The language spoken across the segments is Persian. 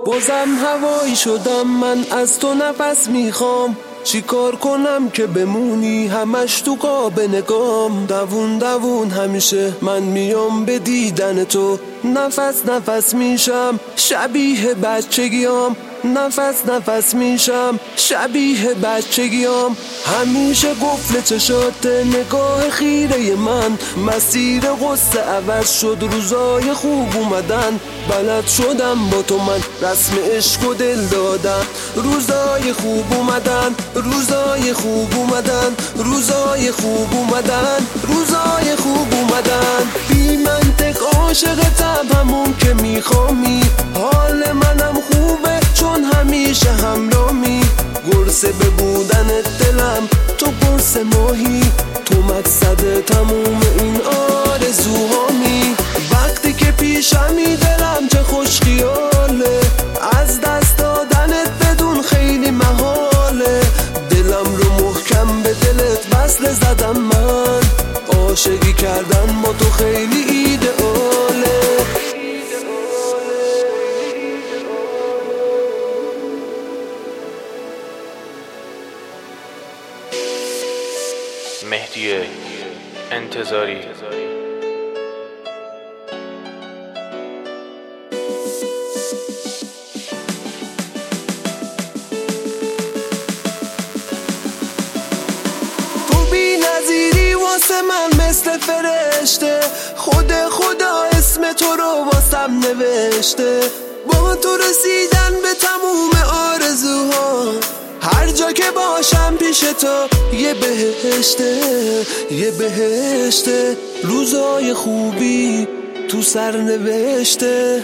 بازم هوایی شدم من از تو نفس میخوام، چی کار کنم که بمونی همش تو قاب نگام. دوون دوون همیشه من میام به دیدن تو، نفس نفس میشم شبیه بچگیام، نفس نفس میشم شبیه بچگیام. همیشه قفل چشات نگاه خیره من، مسیر قصه عوض شد روزای خوب اومدن. بلد شدم با تو من رسم عشق و دل دادم، روزای خوب اومدن، روزای خوب اومدن، روزای خوب اومدن، روزای خوب اومدن. بی منطق عاشقتم همون که میخوامی، حال منم خوبه چون همیشه همرامی. قرصه به بودن دلم تو قرص ماهی، تو مقصد تموم این آرزوهامی. وقتی که پیشمی دلم چه خوش خیاله، از دست دادنت بدون خیلی محاله. دلم رو محکم به دلت وصل زدم من، عاشقی کردن با تو خیلی ایدئاله. مهدی انتظاری. تو بی نظیری واسه من مثل فرشته، خدا اسم تو رو واسم نوشته. با تو رسیدن به تموم آرزوها، هر جا که باشم پیش تو یه بهشته، یه بهشته. روزای خوبی تو سر نوشته.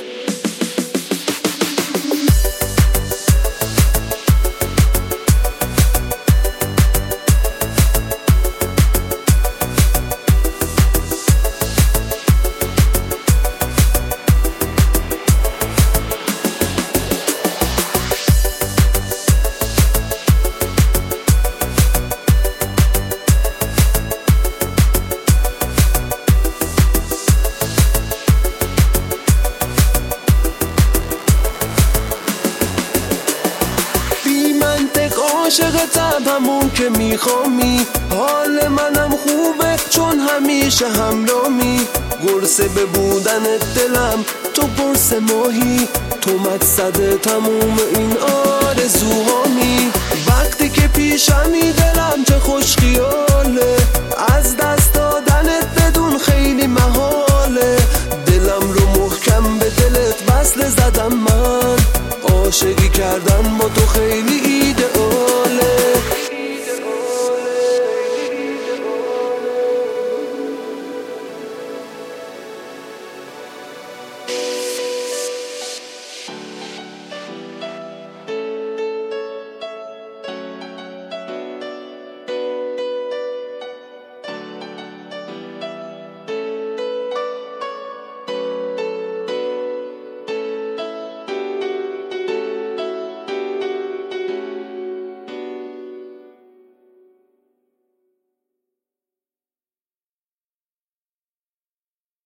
عاشقتم همون که میخوامی، حال منم خوبه چون همیشه همرامی. قرصه به بودن دلم تو قرص ماهی، تو مقصد تموم این آرزوهامی. وقتی که پیشمی دلم چه خوش خیاله، از دست دادنت بدون خیلی محاله. دلم رو محکم به دلت وصل زدم من، عاشقی کردن با تو خیلی ایده